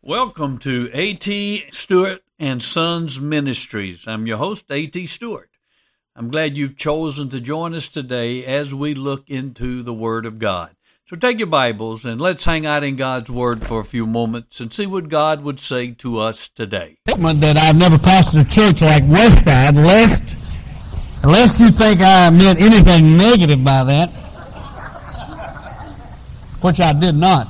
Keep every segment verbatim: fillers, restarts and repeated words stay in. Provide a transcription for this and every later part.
Welcome to A T. Stewart and Sons Ministries. I'm your host, A T. Stewart. I'm glad you've chosen to join us today as we look into the Word of God. So take your Bibles and let's hang out in God's Word for a few moments and see what God would say to us today. Statement that I've never pastored a church like Westside, lest, unless you think I meant anything negative by that, which I did not.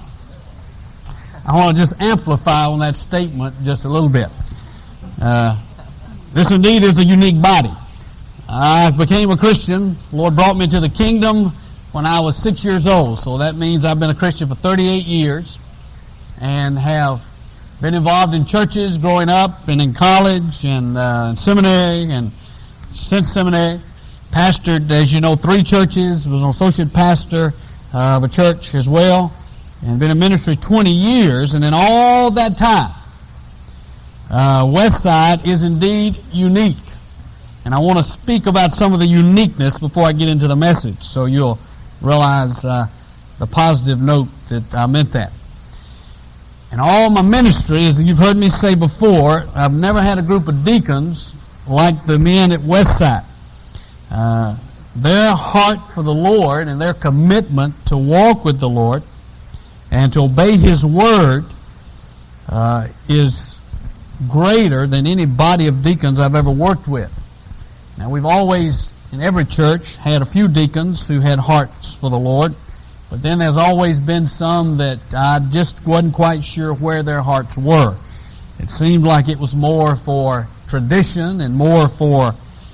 I want to just amplify on that statement just a little bit. Uh, this indeed is a unique body. I became a Christian. The Lord brought me to the kingdom when I was six years old. So that means I've been a Christian for thirty-eight years and have been involved in churches growing up and in college and uh, seminary and since seminary. Pastored, as you know, three churches. Was an associate pastor of a church as well. And been in ministry twenty years. And in all that time, uh, Westside is indeed unique. And I want to speak about some of the uniqueness before I get into the message, so you'll realize uh, the positive note that I meant that. In all my ministry, as you've heard me say before, I've never had a group of deacons like the men at Westside. Uh, their heart for the Lord and their commitment to walk with the Lord and to obey His Word uh, is greater than any body of deacons I've ever worked with. Now, we've always, in every church, had a few deacons who had hearts for the Lord, but then there's always been some that I just wasn't quite sure where their hearts were. It seemed like it was more for tradition and more for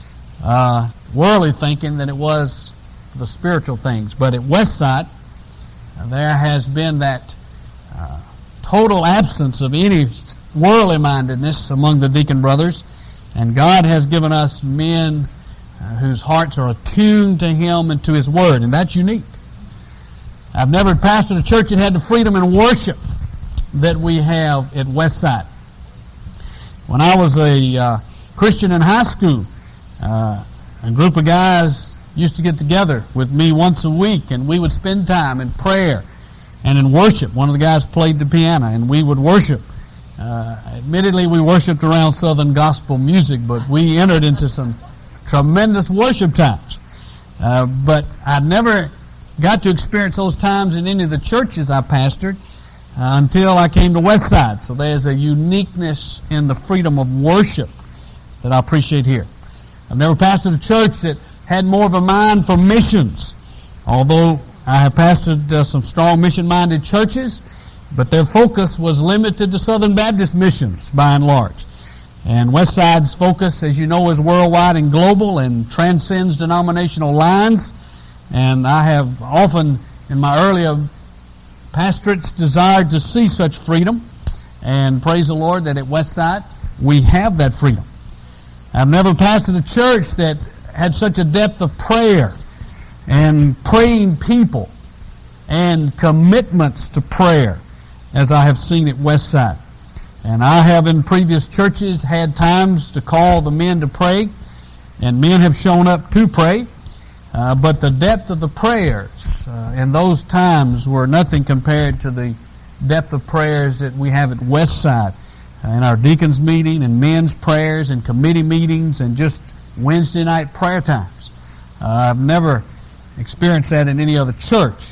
uh, worldly thinking than it was for the spiritual things. But at Westside, there has been that uh, total absence of any worldly mindedness among the deacon brothers. And God has given us men uh, whose hearts are attuned to Him and to His Word, and that's unique. I've never pastored a church that had the freedom in worship that we have at Westside. When I was a uh, Christian in high school, uh, a group of guys used to get together with me once a week, and we would spend time in prayer and in worship. One of the guys played the piano, and we would worship. Uh, admittedly, we worshiped around Southern gospel music, but we entered into some tremendous worship times. Uh, but I never got to experience those times in any of the churches I pastored uh, until I came to Westside. So there's a uniqueness in the freedom of worship that I appreciate here. I've never pastored a church that had more of a mind for missions, although I have pastored uh, some strong mission-minded churches. But their focus was limited to Southern Baptist missions, by and large. And Westside's focus, as you know, is worldwide and global and transcends denominational lines. And I have often, in my earlier pastorates, desired to see such freedom. And praise the Lord that at Westside we have that freedom. I've never pastored a church that had such a depth of prayer and praying people and commitments to prayer as I have seen at Westside. And I have in previous churches had times to call the men to pray, and men have shown up to pray, uh, but the depth of the prayers uh, in those times were nothing compared to the depth of prayers that we have at Westside uh, in our deacons meeting and men's prayers and committee meetings and just Wednesday night prayer times. Uh, I've never experienced that in any other church.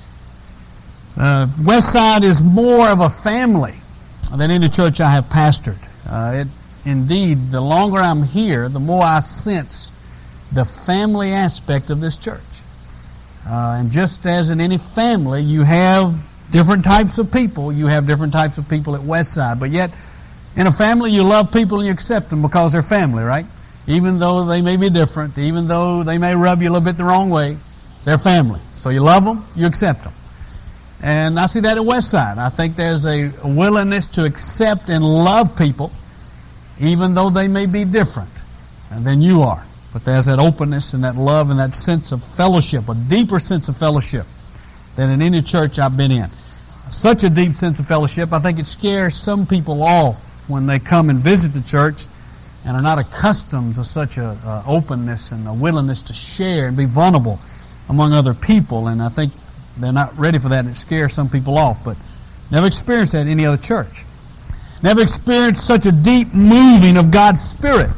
Uh, Westside is more of a family than any church I have pastored. Uh, it, indeed, the longer I'm here, the more I sense the family aspect of this church. Uh, and just as in any family, you have different types of people. You have different types of people at Westside. But yet, in a family, you love people and you accept them because they're family, right? Even though they may be different, even though they may rub you a little bit the wrong way, they're family. So you love them, you accept them. And I see that at Westside. I think there's a willingness to accept and love people, even though they may be different than you are. But there's that openness and that love and that sense of fellowship, a deeper sense of fellowship than in any church I've been in. Such a deep sense of fellowship, I think it scares some people off when they come and visit the church and are not accustomed to such a uh, openness and a willingness to share and be vulnerable among other people. And I think they're not ready for that, and it scares some people off, but never experienced that in any other church. never experienced such a deep moving of God's Spirit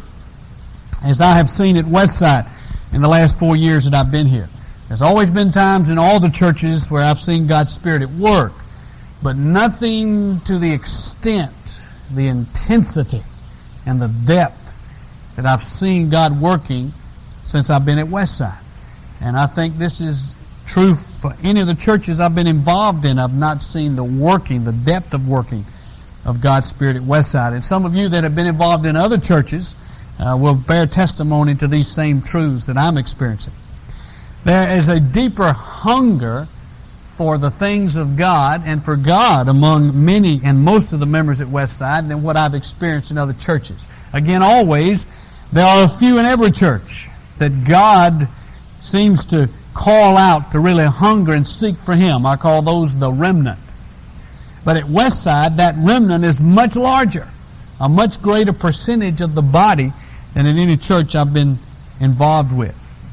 as I have seen at Westside in the last four years that I've been here. There's always been times in all the churches where I've seen God's Spirit at work, but nothing to the extent, the intensity, and the depth that I've seen God working since I've been at Westside. And I think this is true for any of the churches I've been involved in. I've not seen the working, the depth of working of God's Spirit at Westside. And some of you that have been involved in other churches uh, will bear testimony to these same truths that I'm experiencing. There is a deeper hunger for the things of God and for God among many and most of the members at Westside than what I've experienced in other churches. Again, always, there are a few in every church that God seems to call out to really hunger and seek for Him. I call those the remnant. But at Westside, that remnant is much larger, a much greater percentage of the body than in any church I've been involved with.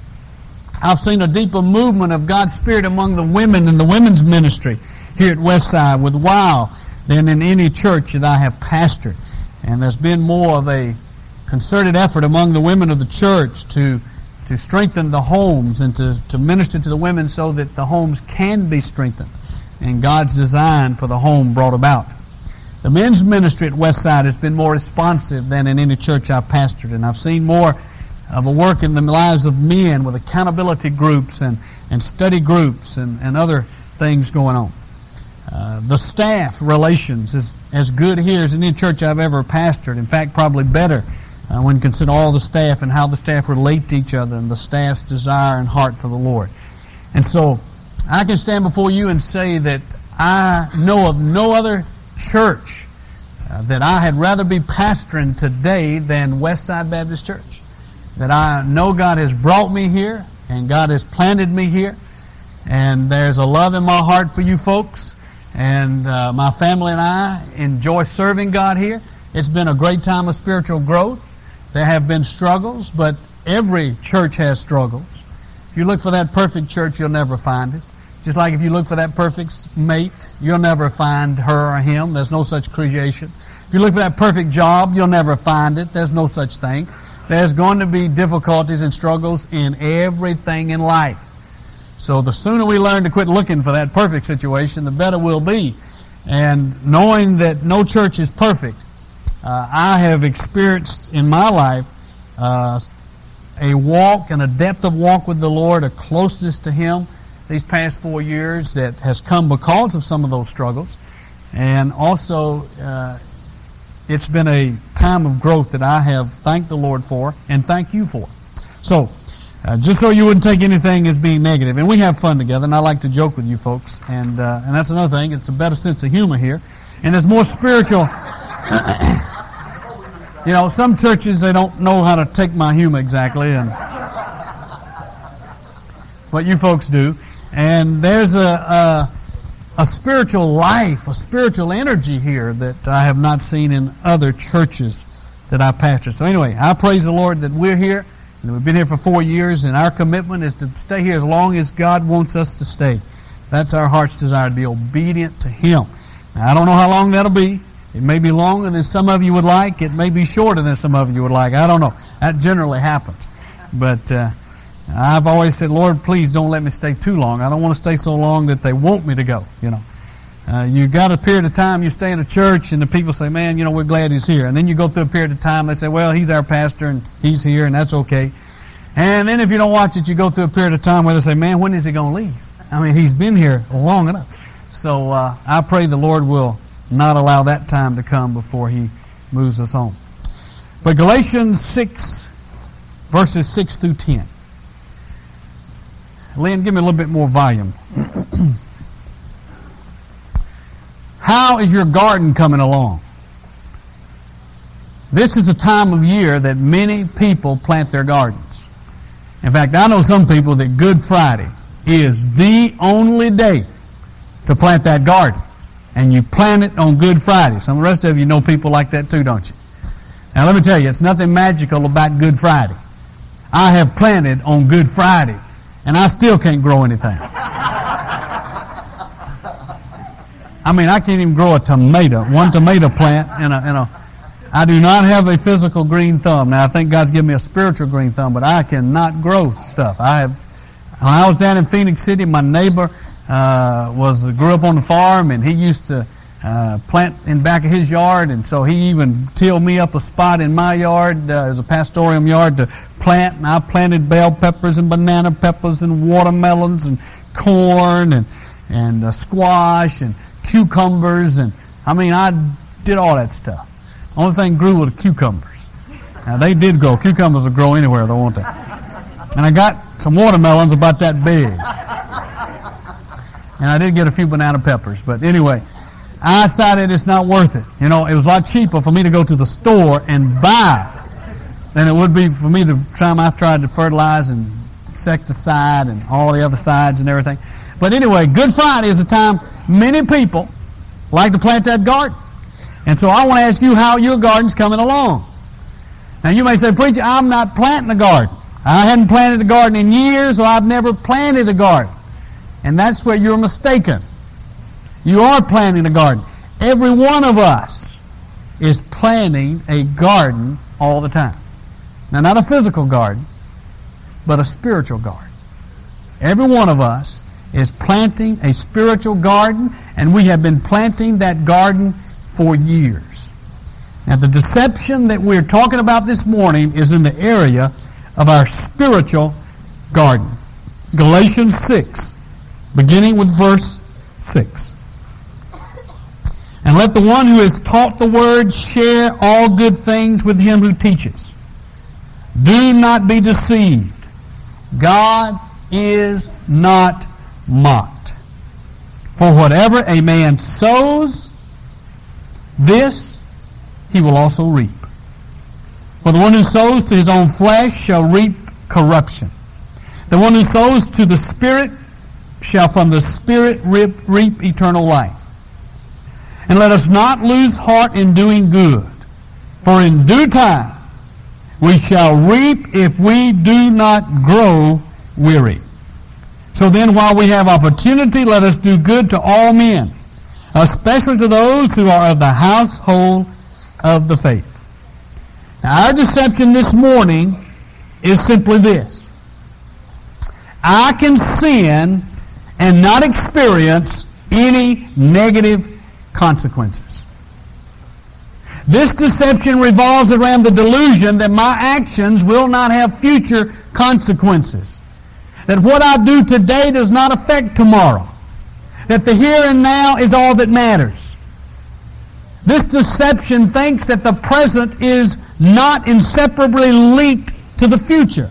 I've seen a deeper movement of God's Spirit among the women in the women's ministry here at Westside with WOW than in any church that I have pastored. And there's been more of a concerted effort among the women of the church to to strengthen the homes and to, to minister to the women so that the homes can be strengthened and God's design for the home brought about. The men's ministry at Westside has been more responsive than in any church I've pastored, and I've seen more of a work in the lives of men with accountability groups and, and study groups and, and other things going on. Uh, the staff relations is as good here as any church I've ever pastored. In fact, probably better uh, when you consider all the staff and how the staff relate to each other and the staff's desire and heart for the Lord. And so I can stand before you and say that I know of no other church uh, that I had rather be pastoring today than Westside Baptist Church. That I know God has brought me here and God has planted me here. And there's a love in my heart for you folks. And uh, my family and I enjoy serving God here. It's been a great time of spiritual growth. There have been struggles, but every church has struggles. If you look for that perfect church, you'll never find it. Just like if you look for that perfect mate, you'll never find her or him. There's no such creation. If you look for that perfect job, you'll never find it. There's no such thing. There's going to be difficulties and struggles in everything in life. So the sooner we learn to quit looking for that perfect situation, the better we'll be. And knowing that no church is perfect, uh, I have experienced in my life uh, a walk and a depth of walk with the Lord, a closeness to Him these past four years that has come because of some of those struggles. And also, uh, it's been a time of growth that I have thanked the Lord for and thank you for. So, uh, just so you wouldn't take anything as being negative, and we have fun together, and I like to joke with you folks, and uh, and that's another thing. It's a better sense of humor here, and there's more spiritual. You know, some churches, they don't know how to take my humor exactly, and but you folks do. And there's a, a a spiritual life, a spiritual energy here that I have not seen in other churches that I pastor. So anyway, I praise the Lord that we're here, and we've been here for four years, and our commitment is to stay here as long as God wants us to stay. That's our heart's desire, to be obedient to Him. Now, I don't know how long that'll be. It may be longer than some of you would like. It may be shorter than some of you would like. I don't know. That generally happens. But uh, I've always said, Lord, please don't let me stay too long. I don't want to stay so long that they want me to go, you know. Uh, you got a period of time you stay in a church and the people say, man, you know, we're glad he's here. And then you go through a period of time, they say, well, he's our pastor and he's here and that's okay. And then if you don't watch it, you go through a period of time where they say, man, when is he going to leave? I mean, he's been here long enough. So uh, I pray the Lord will not allow that time to come before He moves us on. But Galatians six, verses six through ten. Lynn, give me a little bit more volume. How is your garden coming along? This is a time of year that many people plant their gardens. In fact, I know some people that Good Friday is the only day to plant that garden. And you plant it on Good Friday. Some of the rest of you know people like that too, don't you? Now let me tell you, it's nothing magical about Good Friday. I have planted on Good Friday, and I still can't grow anything. I mean, I can't even grow a tomato, one tomato plant in a, in a, I do not have a physical green thumb. Now, I think God's given me a spiritual green thumb, but I cannot grow stuff. I have, when I was down in Phoenix City, my neighbor uh, was grew up on the farm, and he used to uh, plant in back of his yard, and so he even tilled me up a spot in my yard uh, as a pastorium yard to plant, and I planted bell peppers and banana peppers and watermelons and corn and and uh, squash and cucumbers, and I mean, I did all that stuff. Only thing grew were the cucumbers. Now, they did grow. Cucumbers will grow anywhere, though, won't they? And I got some watermelons about that big. And I did get a few banana peppers. But anyway, I decided it's not worth it. You know, it was a lot cheaper for me to go to the store and buy than it would be for me to try. I tried to fertilize and insecticide and all the other sides and everything. But anyway, Good Friday is a time many people like to plant that garden. And so I want to ask you how your garden's coming along. Now you may say, preacher, I'm not planting a garden. I hadn't planted a garden in years, or I've never planted a garden. And that's where you're mistaken. You are planting a garden. Every one of us is planting a garden all the time. Now, not a physical garden, but a spiritual garden. Every one of us is planting a spiritual garden, and we have been planting that garden for years. Now, the deception that we're talking about this morning is in the area of our spiritual garden. Galatians six, beginning with verse six. And let the one who is taught the word share all good things with him who teaches. Do not be deceived. God is not mocked. For whatever a man sows, this he will also reap. For the one who sows to his own flesh shall reap corruption. The one who sows to the Spirit shall from the Spirit reap, reap eternal life. And let us not lose heart in doing good, for in due time we shall reap if we do not grow weary. So then, while we have opportunity, let us do good to all men, especially to those who are of the household of the faith. Now, our deception this morning is simply this. I can sin and not experience any negative consequences. This deception revolves around the delusion that my actions will not have future consequences. That what I do today does not affect tomorrow. That the here and now is all that matters. This deception thinks that the present is not inseparably linked to the future.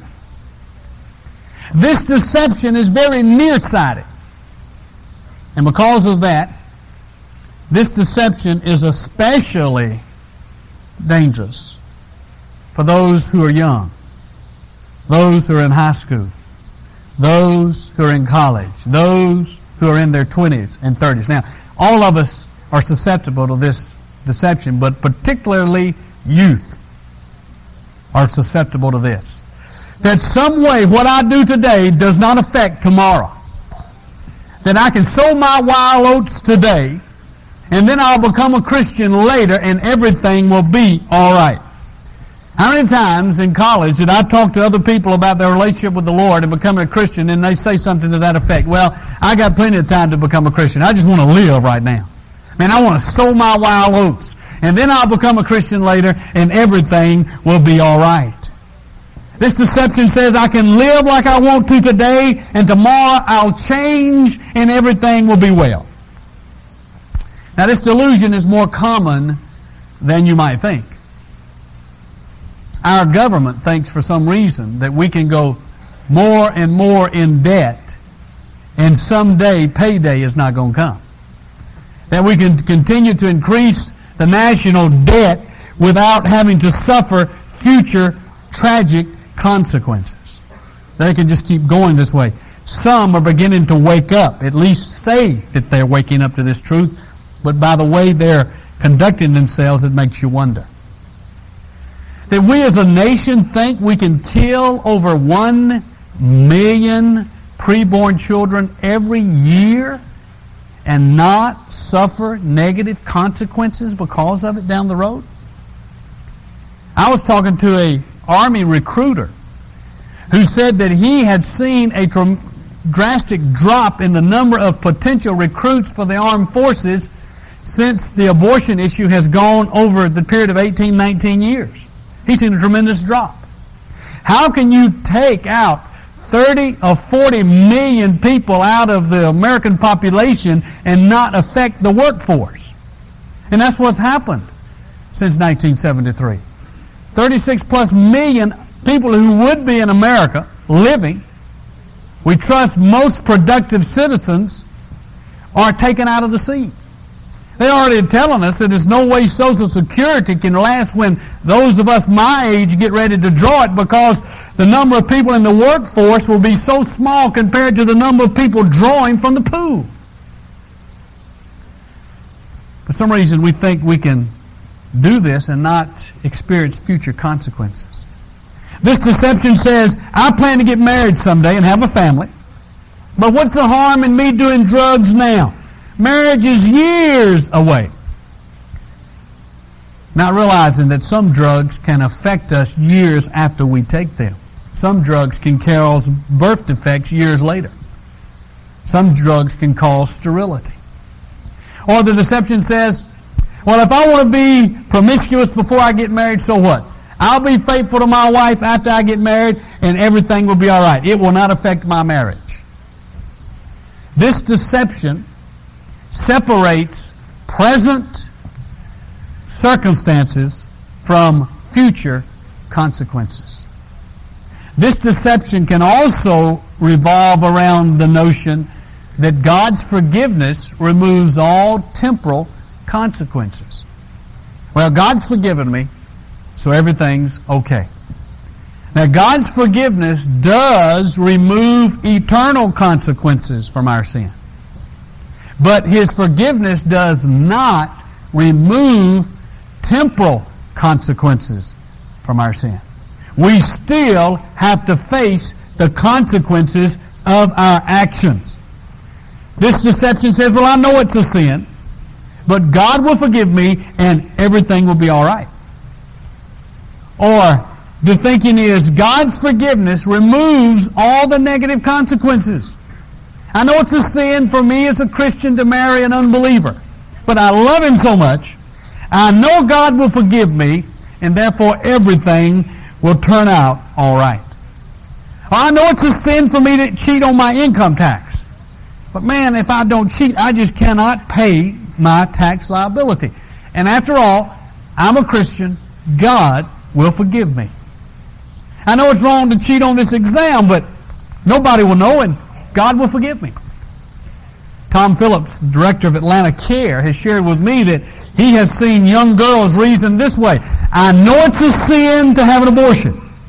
This deception is very nearsighted. And because of that, this deception is especially dangerous for those who are young, those who are in high school, those who are in college, those who are in their twenties and thirties. Now, all of us are susceptible to this deception, but particularly youth are susceptible to this. That some way what I do today does not affect tomorrow. That I can sow my wild oats today, and then I'll become a Christian later, and everything will be all right. How many times in college did I talk to other people about their relationship with the Lord and becoming a Christian, and they say something to that effect? Well, I got plenty of time to become a Christian. I just want to live right now. Man, I want to sow my wild oats, and then I'll become a Christian later, and everything will be all right. This deception says I can live like I want to today, and tomorrow I'll change, and everything will be well. Now, this delusion is more common than you might think. Our government thinks for some reason that we can go more and more in debt, and someday payday is not going to come. That we can continue to increase the national debt without having to suffer future tragic consequences. They can just keep going this way. Some are beginning to wake up, at least say that they're waking up to this truth, but by the way they're conducting themselves, it makes you wonder. That we as a nation think we can kill over one million preborn children every year, and not suffer negative consequences because of it down the road? I was talking to a Army recruiter who said that he had seen a tr- drastic drop in the number of potential recruits for the armed forces since the abortion issue has gone over the period of eighteen, nineteen years. He's seen a tremendous drop. How can you take out thirty or forty million people out of the American population and not affect the workforce? And that's what's happened since nineteen seventy-three. thirty-six plus million people who would be in America living, we trust most productive citizens, are taken out of the seat. They're already telling us that there's no way Social Security can last when those of us my age get ready to draw it, because the number of people in the workforce will be so small compared to the number of people drawing from the pool. For some reason, we think we can do this and not experience future consequences. This deception says, I plan to get married someday and have a family, but what's the harm in me doing drugs now? Marriage is years away. Not realizing that some drugs can affect us years after we take them. Some drugs can cause birth defects years later. Some drugs can cause sterility. Or the deception says, well, if I want to be promiscuous before I get married, so what? I'll be faithful to my wife after I get married and everything will be all right. It will not affect my marriage. This deception separates present circumstances from future consequences. This deception can also revolve around the notion that God's forgiveness removes all temporal consequences. Well, God's forgiven me, so everything's okay. Now, God's forgiveness does remove eternal consequences from our sin. But His forgiveness does not remove temporal consequences from our sin. We still have to face the consequences of our actions. This deception says, well, I know it's a sin, but God will forgive me and everything will be all right. Or the thinking is, God's forgiveness removes all the negative consequences. I know it's a sin for me as a Christian to marry an unbeliever, but I love him so much, I know God will forgive me, and therefore everything will turn out all right. Or I know it's a sin for me to cheat on my income tax, but man, if I don't cheat, I just cannot pay my tax liability. And after all, I'm a Christian, God will forgive me. I know it's wrong to cheat on this exam, but nobody will know, and God will forgive me. Tom Phillips, director of Atlanta Care, has shared with me that he has seen young girls reason this way. I know it's a sin to have an abortion,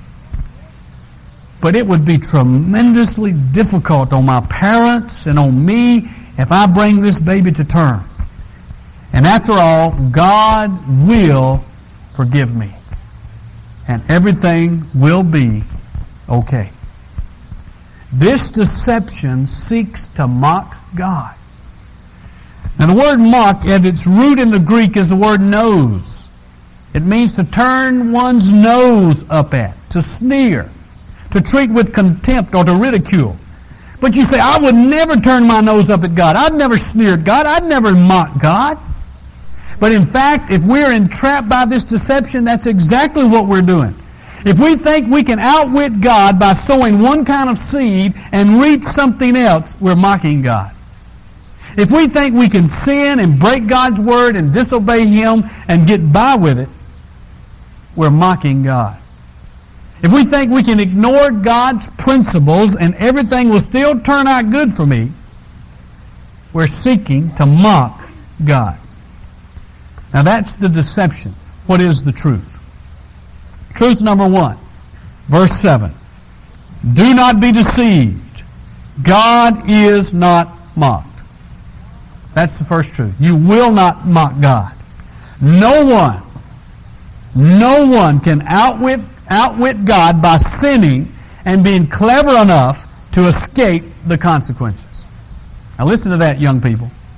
but it would be tremendously difficult on my parents and on me if I bring this baby to term. And after all, God will forgive me, and everything will be okay. This deception seeks to mock God. Now, the word mock, at its root in the Greek, is the word nose. It means to turn one's nose up at, to sneer, to treat with contempt or to ridicule. But you say, I would never turn my nose up at God. I'd never sneer at God. I'd never mock God. But in fact, if we're entrapped by this deception, that's exactly what we're doing. If we think we can outwit God by sowing one kind of seed and reap something else, we're mocking God. If we think we can sin and break God's word and disobey Him and get by with it, we're mocking God. If we think we can ignore God's principles and everything will still turn out good for me, we're seeking to mock God. Now that's the deception. What is the truth? Truth number one, verse seven. Do not be deceived. God is not mocked. That's the first truth. You will not mock God. No one, no one can outwit, outwit God by sinning and being clever enough to escape the consequences. Now listen to that, young people.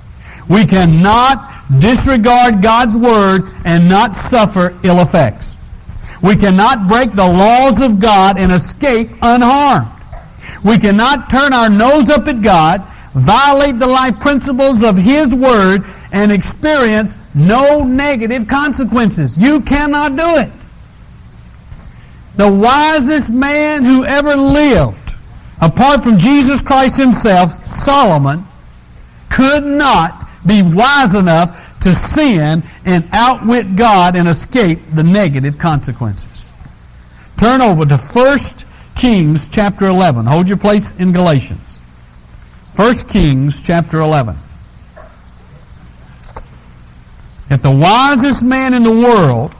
We cannot disregard God's Word and not suffer ill effects. We cannot break the laws of God and escape unharmed. We cannot turn our nose up at God, violate the life principles of His Word, and experience no negative consequences. You cannot do it. The wisest man who ever lived, apart from Jesus Christ Himself, Solomon, could not be wise enough to sin and outwit God and escape the negative consequences. Turn over to First Kings chapter eleven. Hold your place in Galatians. First Kings chapter eleven. If the wisest man in the world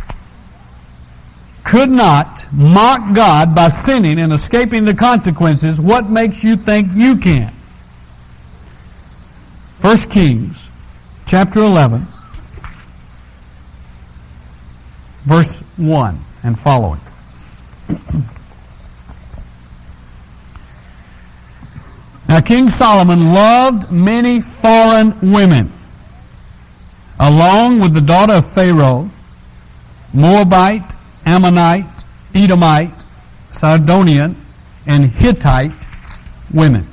could not mock God by sinning and escaping the consequences, what makes you think you can? First Kings chapter eleven, verse one and following. Now King Solomon loved many foreign women, along with the daughter of Pharaoh, Moabite, Ammonite, Edomite, Sidonian, and Hittite women,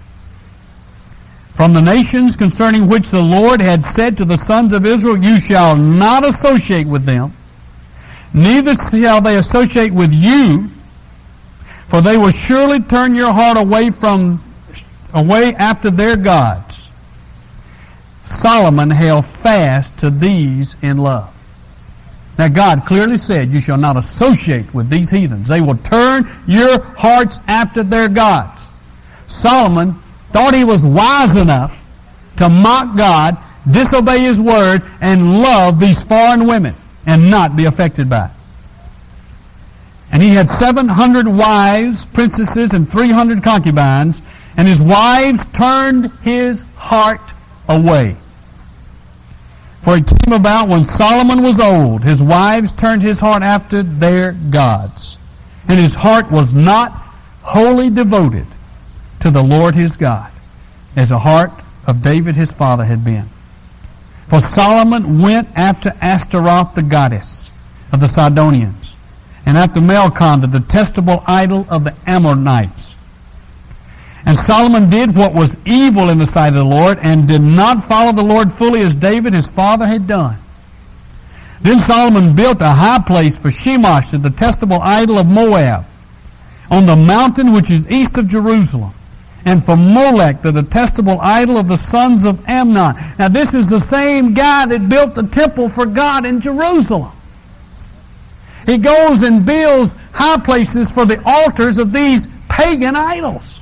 from the nations concerning which the Lord had said to the sons of Israel, you shall not associate with them, neither shall they associate with you, for they will surely turn your heart away from away after their gods. Solomon held fast to these in love. Now God clearly said, you shall not associate with these heathens. They will turn your hearts after their gods. Solomon thought he was wise enough to mock God, disobey His word, and love these foreign women and not be affected by it. And he had seven hundred wives, princesses, and three hundred concubines, and his wives turned his heart away. For it came about when Solomon was old, his wives turned his heart after their gods, and his heart was not wholly devoted to the Lord his God, as the heart of David his father had been. For Solomon went after Ashtaroth the goddess of the Sidonians, and after Melkon the detestable idol of the Ammonites. And Solomon did what was evil in the sight of the Lord, and did not follow the Lord fully as David his father had done. Then Solomon built a high place for Shemosh, the detestable idol of Moab, on the mountain which is east of Jerusalem, and for Molech, the detestable idol of the sons of Amnon. Now this is the same guy that built the temple for God in Jerusalem. He goes and builds high places for the altars of these pagan idols.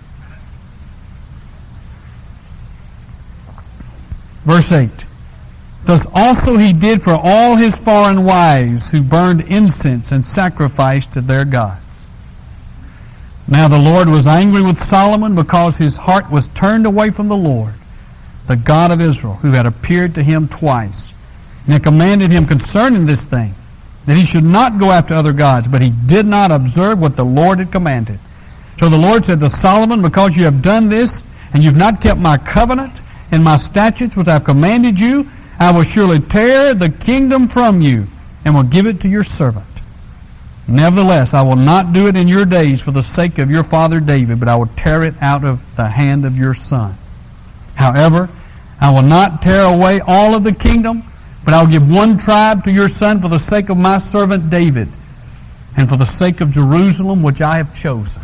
Verse eight. Thus also he did for all his foreign wives who burned incense and sacrificed to their gods. Now the Lord was angry with Solomon because his heart was turned away from the Lord, the God of Israel, who had appeared to him twice, and had commanded him concerning this thing, that he should not go after other gods, but he did not observe what the Lord had commanded. So the Lord said to Solomon, because you have done this, and you've not kept my covenant and my statutes which I have commanded you, I will surely tear the kingdom from you, and will give it to your servant. Nevertheless, I will not do it in your days for the sake of your father David, but I will tear it out of the hand of your son. However, I will not tear away all of the kingdom, but I will give one tribe to your son for the sake of my servant David, and for the sake of Jerusalem, which I have chosen.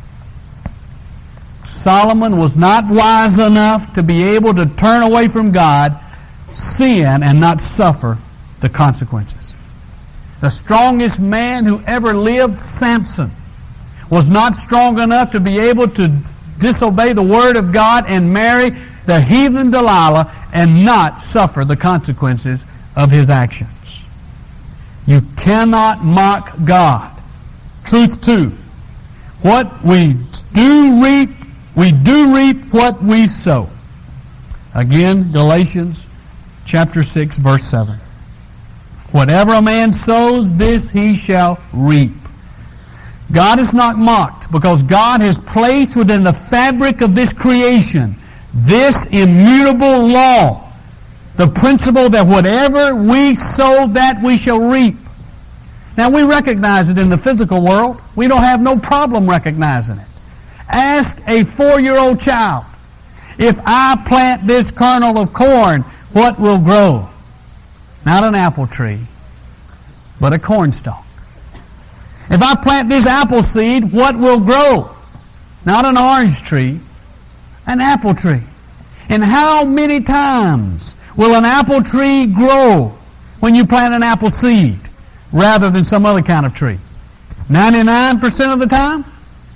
Solomon was not wise enough to be able to turn away from God, sin, and not suffer the consequences. The strongest man who ever lived, Samson, was not strong enough to be able to disobey the word of God and marry the heathen Delilah and not suffer the consequences of his actions. You cannot mock God. Truth two. What we do reap, we do reap what we sow. Again, Galatians chapter six, verse seven. Whatever a man sows, this he shall reap. God is not mocked because God has placed within the fabric of this creation this immutable law The principle that whatever we sow, that we shall reap. Now, we recognize it in the physical world. We don't have no problem recognizing it. Ask a four-year-old child, if I plant this kernel of corn, what will grow? Not an apple tree, but a cornstalk. If I plant this apple seed, what will grow? Not an orange tree, an apple tree. And how many times will an apple tree grow when you plant an apple seed rather than some other kind of tree? ninety-nine percent of the time?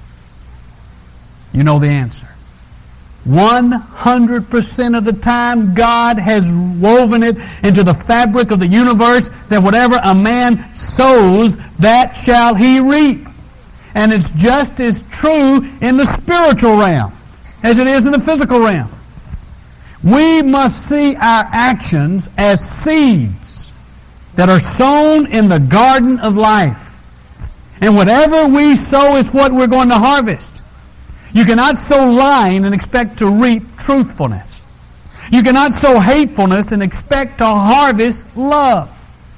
You know the answer. one hundred percent of the time, God has woven it into the fabric of the universe that whatever a man sows, that shall he reap. And it's just as true in the spiritual realm as it is in the physical realm. We must see our actions as seeds that are sown in the garden of life. And whatever we sow is what we're going to harvest. You cannot sow lying and expect to reap truthfulness. You cannot sow hatefulness and expect to harvest love.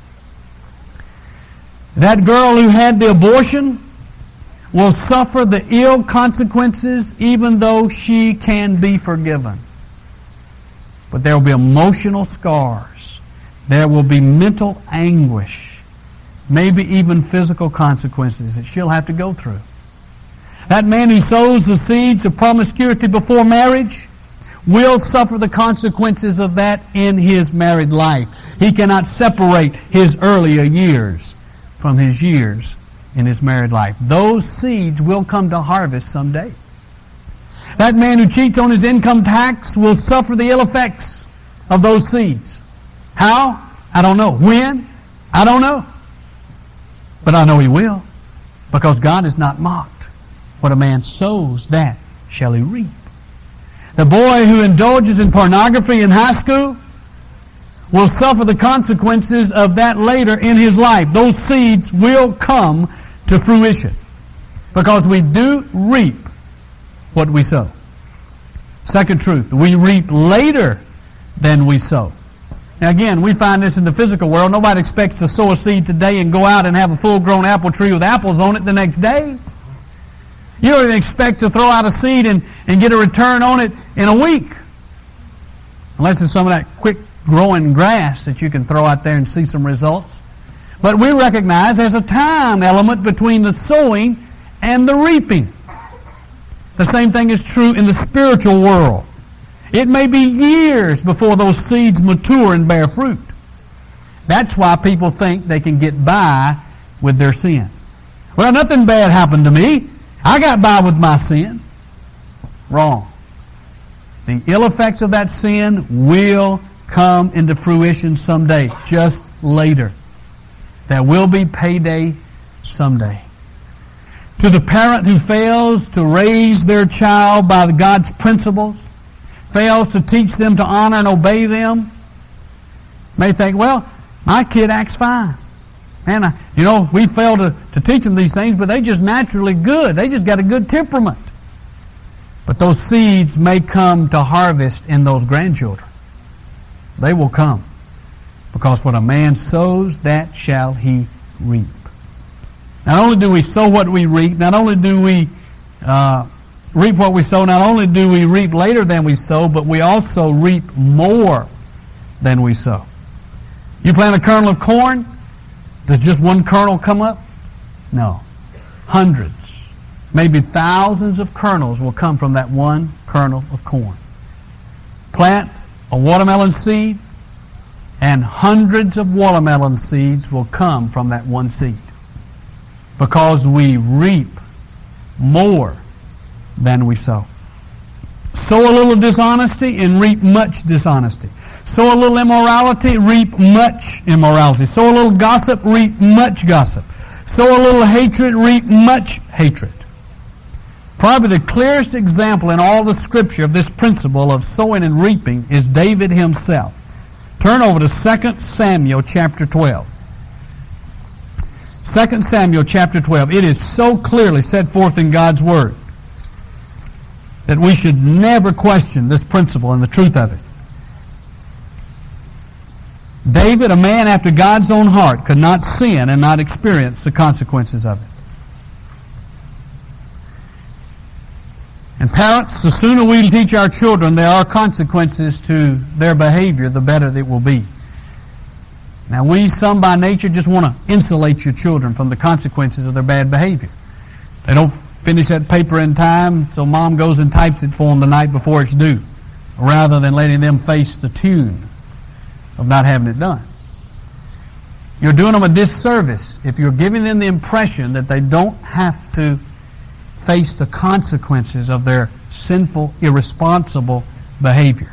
That girl who had the abortion will suffer the ill consequences even though she can be forgiven. But there will be emotional scars. There will be mental anguish. Maybe even physical consequences that she'll have to go through. That man who sows the seeds of promiscuity before marriage will suffer the consequences of that in his married life. He cannot separate his earlier years from his years in his married life. Those seeds will come to harvest someday. That man who cheats on his income tax will suffer the ill effects of those seeds. How? I don't know. When? I don't know. But I know he will, because God is not mocked. What a man sows, that shall he reap. The boy who indulges in pornography in high school will suffer the consequences of that later in his life. Those seeds will come to fruition, because we do reap what we sow. Second truth, we reap later than we sow. Now again, we find this in the physical world. Nobody expects to sow a seed today and go out and have a full-grown apple tree with apples on it the next day. You don't even expect to throw out a seed and, and get a return on it in a week. Unless it's some of that quick-growing grass that you can throw out there and see some results. But we recognize there's a time element between the sowing and the reaping. The same thing is true in the spiritual world. It may be years before those seeds mature and bear fruit. That's why people think they can get by with their sin. Well, nothing bad happened to me. I got by with my sin. Wrong. The ill effects of that sin will come into fruition someday, just later. There will be payday someday. To the parent who fails to raise their child by God's principles, fails to teach them to honor and obey them, may think, well, my kid acts fine. Man, I, you know, we fail to, to teach them these things, but they just naturally good. They just got a good temperament. But those seeds may come to harvest in those grandchildren. They will come. Because what a man sows, that shall he reap. Not only do we sow what we reap, not only do we uh, reap what we sow, not only do we reap later than we sow, but we also reap more than we sow. You plant a kernel of corn, does just one kernel come up? No. Hundreds, maybe thousands of kernels will come from that one kernel of corn. Plant a watermelon seed, and hundreds of watermelon seeds will come from that one seed. Because we reap more than we sow. Sow a little dishonesty and reap much dishonesty. Sow a little immorality, reap much immorality. Sow a little gossip, reap much gossip. Sow a little hatred, reap much hatred. Probably the clearest example in all the Scripture of this principle of sowing and reaping is David himself. Turn over to Second Samuel chapter twelve. Second Samuel chapter twelve. It is so clearly set forth in God's Word that we should never question this principle and the truth of it. David, a man after God's own heart, could not sin and not experience the consequences of it. And parents, the sooner we teach our children there are consequences to their behavior, the better it will be. Now we, some by nature, just want to insulate your children from the consequences of their bad behavior. They don't finish that paper in time, so mom goes and types it for them the night before it's due, rather than letting them face the tune of not having it done. You're doing them a disservice if you're giving them the impression that they don't have to face the consequences of their sinful, irresponsible behavior.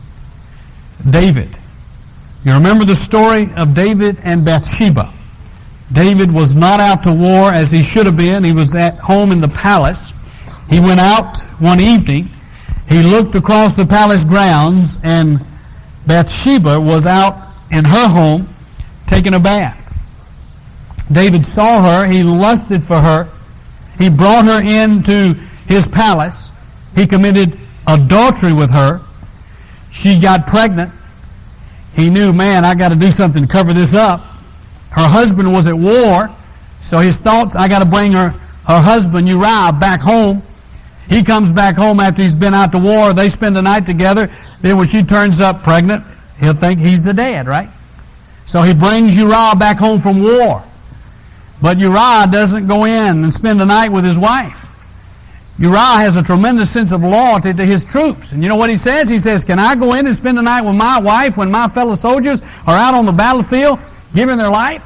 David. You remember the story of David and Bathsheba. David was not out to war as he should have been. He was at home in the palace. He went out one evening. He looked across the palace grounds, and Bathsheba was out in her home taking a bath. David saw her. He lusted for her. He brought her into his palace. He committed adultery with her. She got pregnant. He knew, man, I got to do something to cover this up. Her husband was at war, so his thoughts, I got to bring her, her husband Uriah back home. He comes back home after he's been out to war. They spend the night together. Then when she turns up pregnant, he'll think he's the dad, right? So he brings Uriah back home from war. But Uriah doesn't go in and spend the night with his wife. Uriah has a tremendous sense of loyalty to his troops. And you know what he says? He says, can I go in and spend the night with my wife when my fellow soldiers are out on the battlefield giving their life?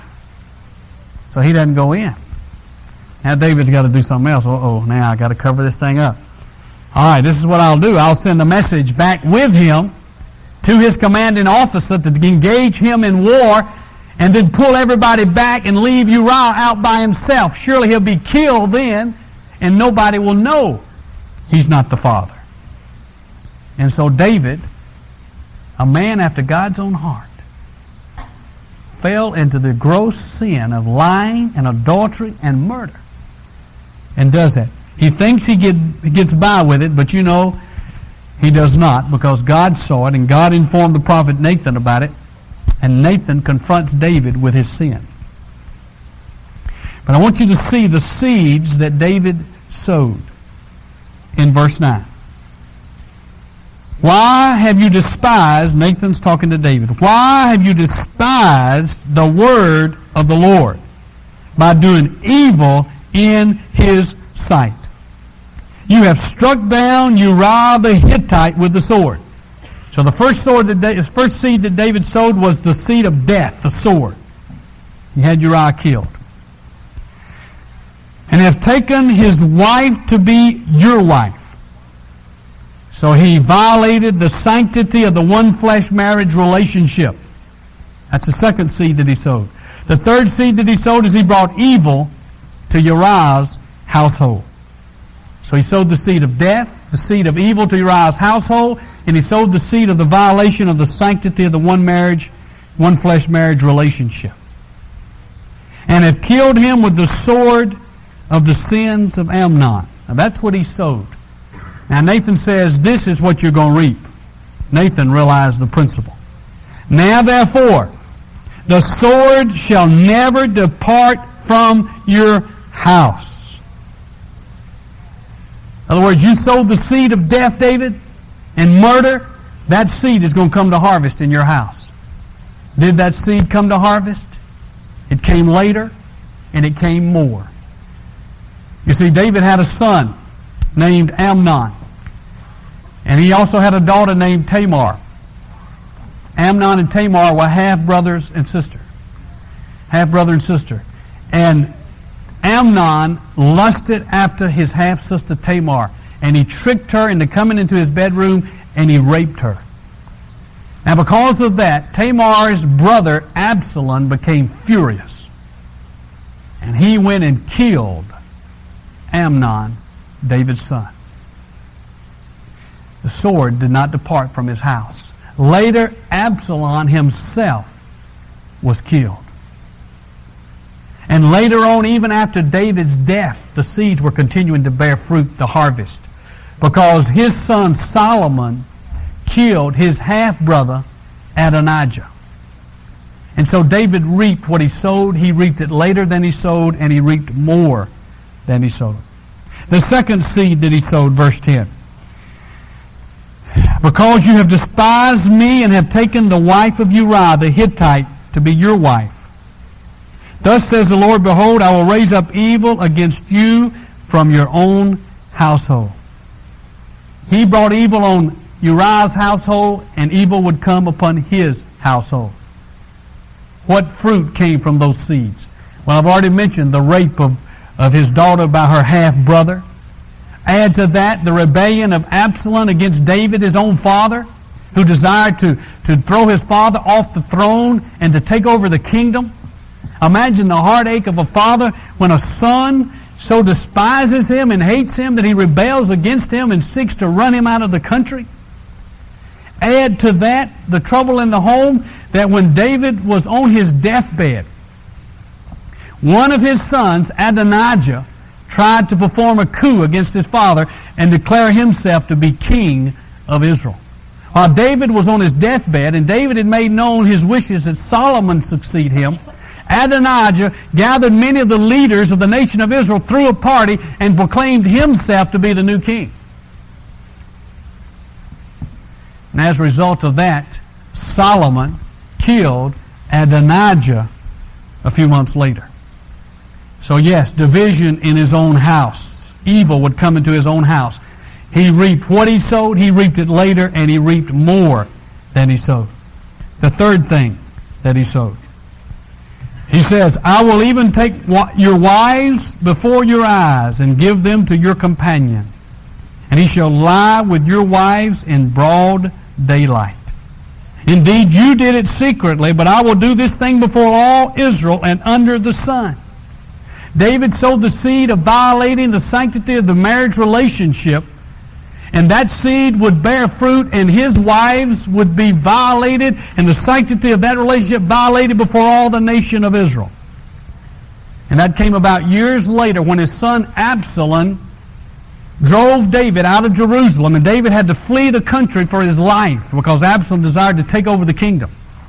So he doesn't go in. Now David's got to do something else. Uh-oh, now I got to cover this thing up. All right, this is what I'll do. I'll send a message back with him to his commanding officer to engage him in war, and then pull everybody back and leave Uriah out by himself. Surely he'll be killed then, and nobody will know he's not the father. And so David, a man after God's own heart, fell into the gross sin of lying and adultery and murder. And does that. He thinks he, get, he gets by with it, but you know, he does not, because God saw it, and God informed the prophet Nathan about it, and Nathan confronts David with his sin. But I want you to see the seeds that David sowed in verse nine. Why have you despised, Nathan's talking to David, why have you despised the word of the Lord by doing evil in his sight? You have struck down Uriah the Hittite with the sword. So the first sword that the first seed that David sowed was the seed of death, the sword. He had Uriah killed. And have taken his wife to be your wife. So he violated the sanctity of the one flesh marriage relationship. That's the second seed that he sowed. The third seed that he sowed is he brought evil to Uriah's household. So he sowed the seed of death, the seed of evil to Uriah's household, and he sowed the seed of the violation of the sanctity of the one marriage, one flesh marriage relationship. And have killed him with the sword of the sins of Amnon. Now that's what he sowed. Now Nathan says, this is what you're going to reap. Nathan realized the principle. Now therefore, the sword shall never depart from your house. In other words, you sowed the seed of death, David, and murder. That seed is going to come to harvest in your house. Did that seed come to harvest? It came later, and it came more. You see, David had a son named Amnon. And he also had a daughter named Tamar. Amnon and Tamar were half-brothers and sister. Half-brother and sister. And Amnon lusted after his half-sister Tamar. And he tricked her into coming into his bedroom, and he raped her. Now because of that, Tamar's brother Absalom became furious. And he went and killed Amnon, David's son. The sword did not depart from his house. Later, Absalom himself was killed. And later on, even after David's death, the seeds were continuing to bear fruit, the harvest. Because his son Solomon killed his half-brother Adonijah. And so David reaped what he sowed. He reaped it later than he sowed, and he reaped more than he sowed. The second seed that he sowed, verse ten. Because you have despised me and have taken the wife of Uriah the Hittite to be your wife. Thus says the Lord, behold, I will raise up evil against you from your own household. He brought evil on Uriah's household, and evil would come upon his household. What fruit came from those seeds? Well, I've already mentioned the rape of, of his daughter by her half-brother. Add to that the rebellion of Absalom against David, his own father, who desired to, to throw his father off the throne and to take over the kingdom. Imagine the heartache of a father when a son so despises him and hates him that he rebels against him and seeks to run him out of the country. Add to that the trouble in the home that when David was on his deathbed, one of his sons, Adonijah, tried to perform a coup against his father and declare himself to be king of Israel. While David was on his deathbed and David had made known his wishes that Solomon succeed him, Adonijah gathered many of the leaders of the nation of Israel, threw a party, and proclaimed himself to be the new king. And as a result of that, Solomon killed Adonijah a few months later. So yes, division in his own house. Evil would come into his own house. He reaped what he sowed, he reaped it later, and he reaped more than he sowed. The third thing that he sowed. He says, I will even take your wives before your eyes and give them to your companion. And he shall lie with your wives in broad daylight. Indeed, you did it secretly, but I will do this thing before all Israel and under the sun. David sowed the seed of violating the sanctity of the marriage relationship, and that seed would bear fruit, and his wives would be violated, and the sanctity of that relationship violated before all the nation of Israel. And that came about years later when his son Absalom drove David out of Jerusalem, and David had to flee the country for his life because Absalom desired to take over the kingdom.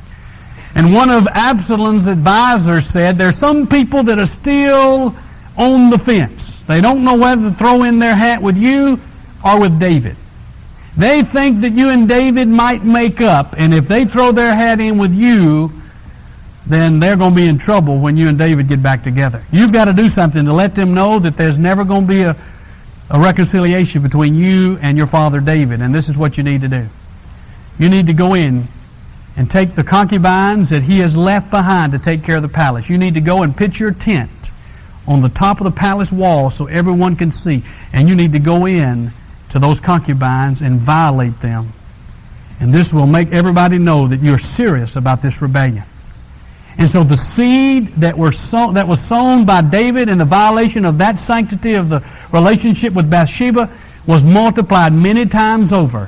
And one of Absalom's advisors said, there's some people that are still on the fence. They don't know whether to throw in their hat with you or with David. They think that you and David might make up, and if they throw their hat in with you, then they're going to be in trouble when you and David get back together. You've got to do something to let them know that there's never going to be a, a reconciliation between you and your father David, and this is what you need to do. You need to go in and take the concubines that he has left behind to take care of the palace. You need to go and pitch your tent on the top of the palace wall so everyone can see. And you need to go in to those concubines and violate them. And this will make everybody know that you're serious about this rebellion. And so the seed that were sown, that was sown by David in the violation of that sanctity of the relationship with Bathsheba was multiplied many times over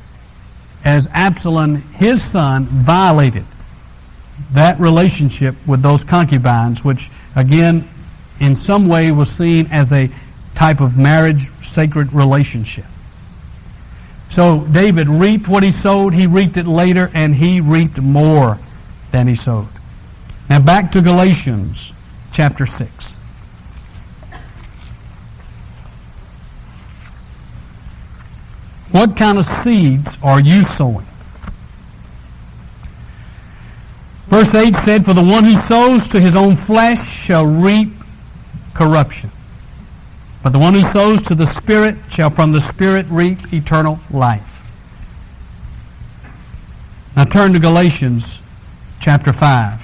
as Absalom, his son, violated that relationship with those concubines, which, again, in some way was seen as a type of marriage, sacred relationship. So David reaped what he sowed, he reaped it later, and he reaped more than he sowed. Now back to Galatians chapter six. What kind of seeds are you sowing? Verse eight said, for the one who sows to his own flesh shall reap corruption. But the one who sows to the Spirit shall from the Spirit reap eternal life. Now turn to Galatians chapter five.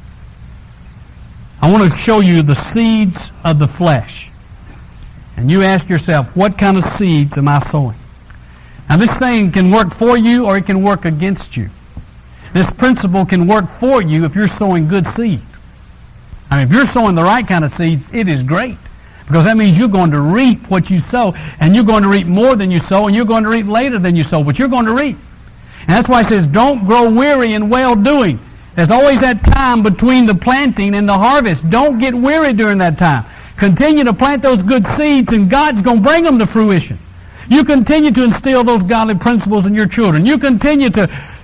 I want to show you the seeds of the flesh. And you ask yourself, what kind of seeds am I sowing? Now this thing can work for you or it can work against you. This principle can work for you if you're sowing good seed. I mean, if you're sowing the right kind of seeds, it is great. Because that means you're going to reap what you sow, and you're going to reap more than you sow, and you're going to reap later than you sow, but you're going to reap. And that's why it says, don't grow weary in well-doing. There's always that time between the planting and the harvest. Don't get weary during that time. Continue to plant those good seeds, and God's going to bring them to fruition. You continue to instill those godly principles in your children. You continue to,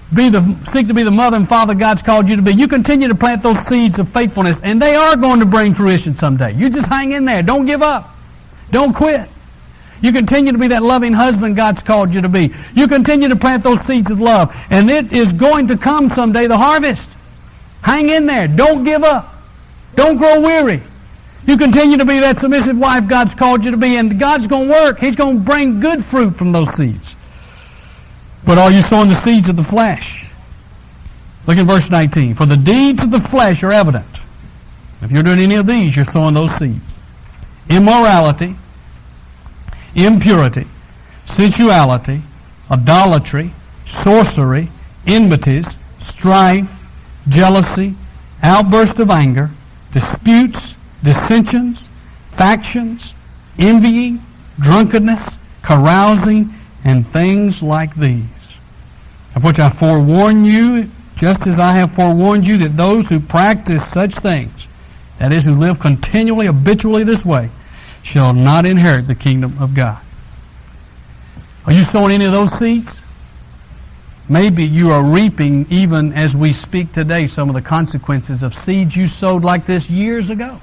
be the seek to be the mother and father God's called you to be. You continue to plant those seeds of faithfulness, and they are going to bring fruition someday. You just hang in there. Don't give up. Don't quit. You continue to be that loving husband God's called you to be. You continue to plant those seeds of love, and it is going to come someday, the harvest. Hang in there. Don't give up. Don't grow weary. You continue to be that submissive wife God's called you to be, and God's going to work. He's going to bring good fruit from those seeds. But are you sowing the seeds of the flesh? Look at verse nineteen. For the deeds of the flesh are evident. If you're doing any of these, you're sowing those seeds. Immorality, impurity, sensuality, idolatry, sorcery, enmities, strife, jealousy, outburst of anger, disputes, dissensions, factions, envying, drunkenness, carousing, and things like these, of which I forewarn you, just as I have forewarned you, that those who practice such things, that is, who live continually, habitually this way, shall not inherit the kingdom of God. Are you sowing any of those seeds? Maybe you are reaping, even as we speak today, some of the consequences of seeds you sowed like this years ago.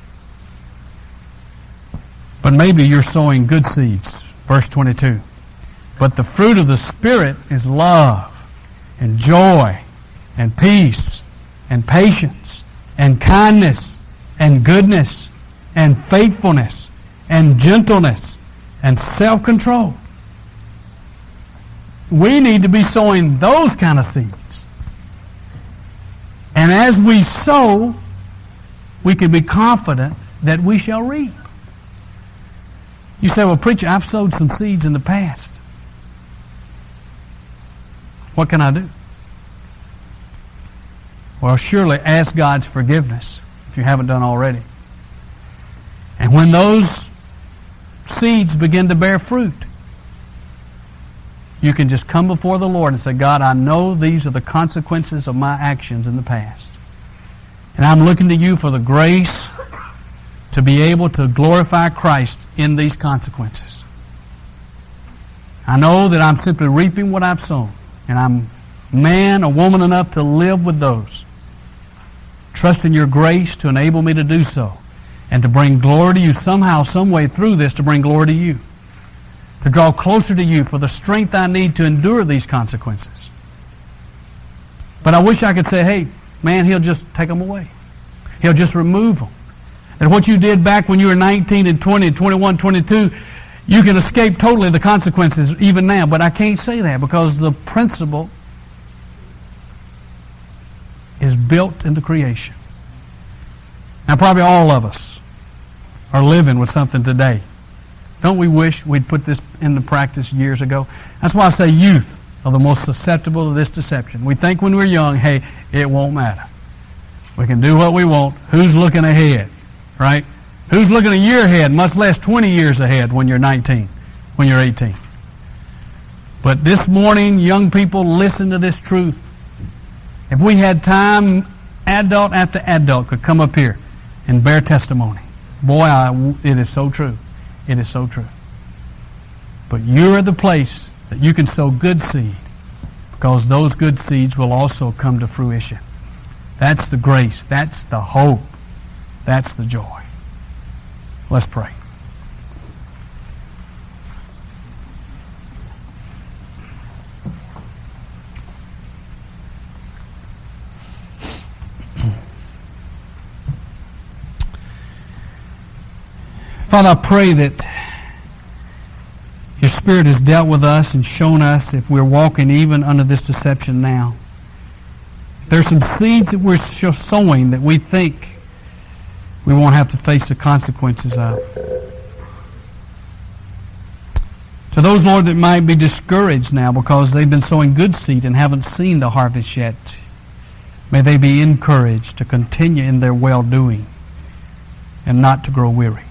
But maybe you're sowing good seeds. Verse twenty-two. But the fruit of the Spirit is love and joy and peace and patience and kindness and goodness and faithfulness and gentleness and self-control. We need to be sowing those kind of seeds. And as we sow, we can be confident that we shall reap. You say, well, preacher, I've sowed some seeds in the past. What can I do? Well, surely ask God's forgiveness if you haven't done already. And when those seeds begin to bear fruit, you can just come before the Lord and say, God, I know these are the consequences of my actions in the past. And I'm looking to you for the grace to be able to glorify Christ in these consequences. I know that I'm simply reaping what I've sown. And I'm man or woman enough to live with those. Trusting your grace to enable me to do so. And to bring glory to you somehow, some way through this to bring glory to you. To draw closer to you for the strength I need to endure these consequences. But I wish I could say, hey, man, He'll just take them away. He'll just remove them. And what you did back when you were nineteen and twenty and twenty-one, twenty-two, you can escape totally the consequences even now. But I can't say that because the principle is built into creation. Now, probably all of us are living with something today. Don't we wish we'd put this into practice years ago? That's why I say youth are the most susceptible to this deception. We think when we're young, hey, it won't matter. We can do what we want. Who's looking ahead, right? Who's looking a year ahead, much less twenty years ahead when you're nineteen, when you're eighteen? But this morning, young people, listen to this truth. If we had time, adult after adult could come up here and bear testimony. Boy, I, it is so true. It is so true. But you're at the place that you can sow good seed, because those good seeds will also come to fruition. That's the grace. That's the hope. That's the joy. Let's pray. Father, I pray that your Spirit has dealt with us and shown us if we're walking even under this deception now. If there's some seeds that we're sowing that we think we won't have to face the consequences of. To those, Lord, that might be discouraged now because they've been sowing good seed and haven't seen the harvest yet, may they be encouraged to continue in their well-doing and not to grow weary.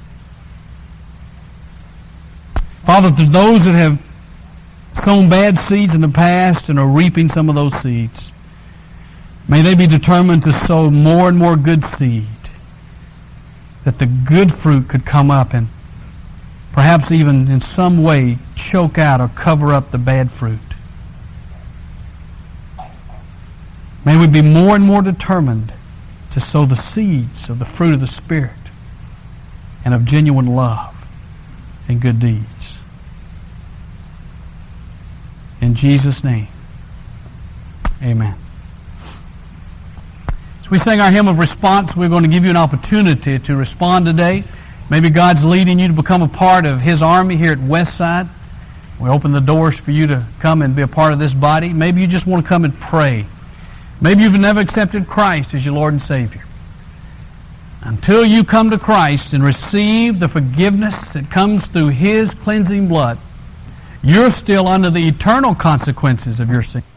Father, to those that have sown bad seeds in the past and are reaping some of those seeds, may they be determined to sow more and more good seed, that the good fruit could come up and perhaps even in some way choke out or cover up the bad fruit. May we be more and more determined to sow the seeds of the fruit of the Spirit and of genuine love and good deeds. In Jesus' name, amen. As we sing our hymn of response, we're going to give you an opportunity to respond today. Maybe God's leading you to become a part of His army here at Westside. We open the doors for you to come and be a part of this body. Maybe you just want to come and pray. Maybe you've never accepted Christ as your Lord and Savior. Until you come to Christ and receive the forgiveness that comes through His cleansing blood, you're still under the eternal consequences of your sin.